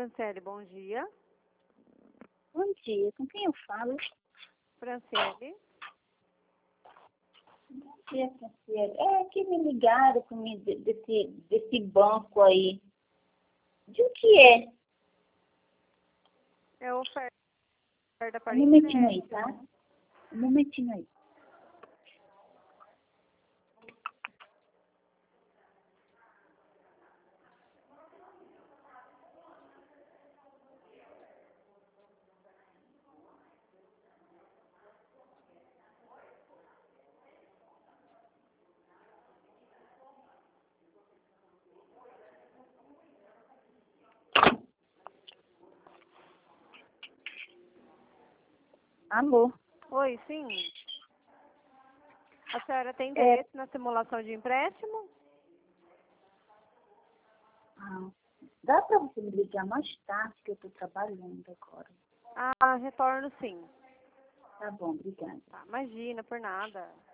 Franciele, bom dia. Bom dia, com quem eu falo? Franciele. Bom dia, Franciele. É que me ligaram comigo desse banco aí. De o que é? É oferta para Um momentinho aí, empréstimo. tá? Um momentinho aí. Alô? Oi, sim. A senhora tem interesse na simulação de empréstimo? Dá para você me ligar mais tarde, que eu estou trabalhando agora. Ah, retorno sim. Tá bom, obrigada. Tá, imagina, por nada.